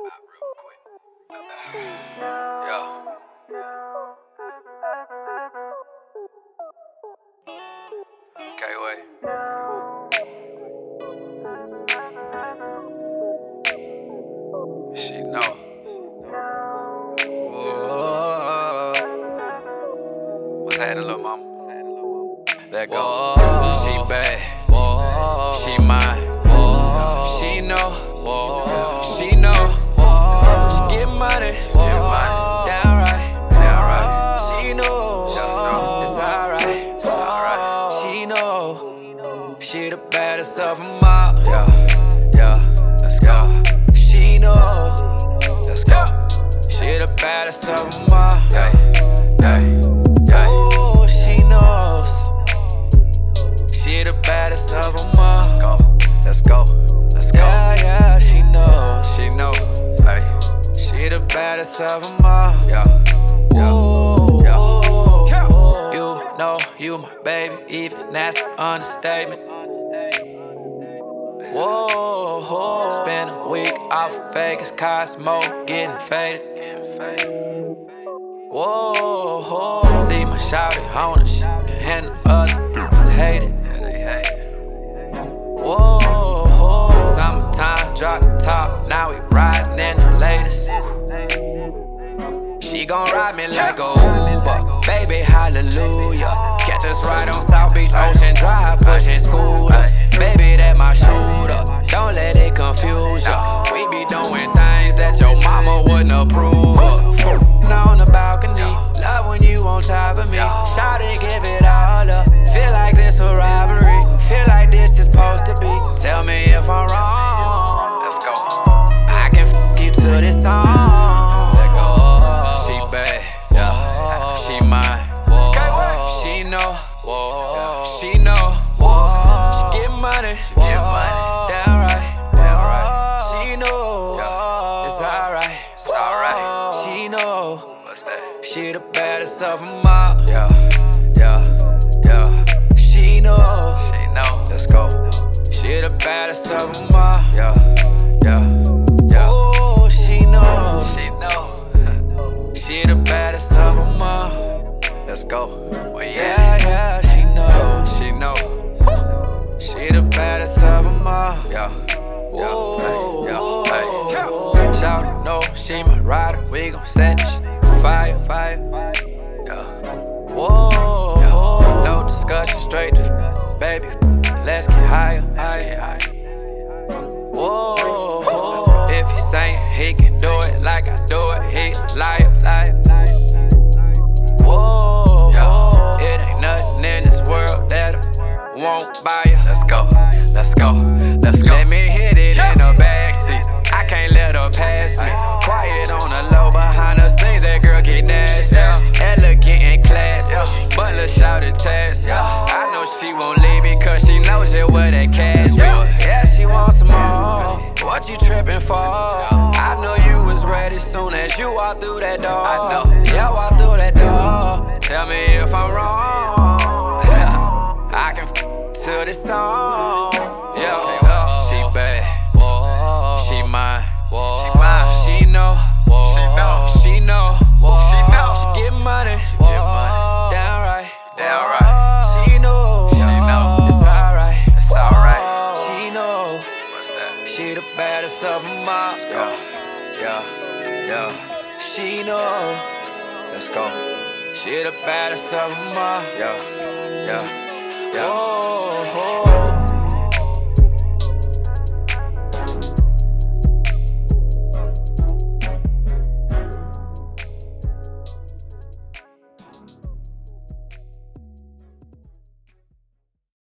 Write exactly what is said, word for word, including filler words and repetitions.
real quick. Yeah. Okay, wait. She know. Whoa. What's happening, little mama? Let go. Whoa. She bad. Whoa. She mine. Whoa. She know. Whoa. She know. Whoa. She get money. She get money. Downright. Downright. She know. It's alright. It's alright. She know. She the baddest of them all. Yeah. Yeah. Let's go. She know. Let's go. She the baddest of them all. Yeah. Yeah. Oh, she knows. She the baddest of them all. Let's go. Let's go. Let's go. Yeah, yeah, she knows. She know. Hey. She the baddest of them all. Yeah. Yeah. Yeah. You know you my baby, even that's an understatement. Whoa, whoa. Spend a week off of Vegas, Cosmo, getting faded. Whoa, whoa. See my shawty on the shit, and the others hate it. Whoa, whoa. Summertime, drop the top, now we riding in the latest. She gon' ride me like a Uber, baby, hallelujah. Catch us right on South Beach, Ocean Drive, pushing scooters. Baby, that my shooter, don't let it confuse ya. We be doing things that your mama wouldn't approve of. On the balcony, love when you on top of me. Shawty, give it all up. Feel like this a robbery. Feel like this is supposed to be. Tell me if I'm wrong. Let's go. I can f you to this song. Let go. She bad, yeah. She mine. She know. She know. She get money. She get money. Downright. Downright. She know. It's alright. It's alright. She know. What's that? She the baddest of them all. Yeah. Yeah. Yeah. She know. She know. Let's go. She the baddest of them all. Yeah. Yeah. Yeah. Oh, she knows. She know. She the baddest of them all. Let's go. Well, yeah. Yeah, yeah. She knows. She know. She the baddest of them all. Yeah. Whoa, yeah. Hey, yeah. Shout no, she my rider. We gon' set this fire, fire. Yeah. Whoa, yeah. No discussion, straight to f baby. Let's get higher, higher. Whoa, whoa. If he saying he can do it like I do it, he a liar, liar. Whoa, yeah. It ain't nothing in this world that I won't buy you. Let's go, let's go, let's go. Let me hit it in the backseat. I can't let her pass me. Quiet on the low, behind the scenes, that girl get nasty. Elegant and classy, but let's shout it test. I know she won't leave me cause she knows it where that cash be. Yeah, she wants some more. What you tripping for? I know you was ready soon as you walk through that door. I know. Yeah, walk through that door. Tell me if I'm wrong. I can f to this song. Yeah, she bad. She mine. She mine. She know. She know. She know. She know. She get money. She get money. Downright. Downright. She know. She know. It's alright. It's alright. She know. What's that? She the baddest of them all. Yeah. Yeah. Yeah. She know. Let's go. She the baddest of them all. Yeah. Yeah. Yeah. Whoa.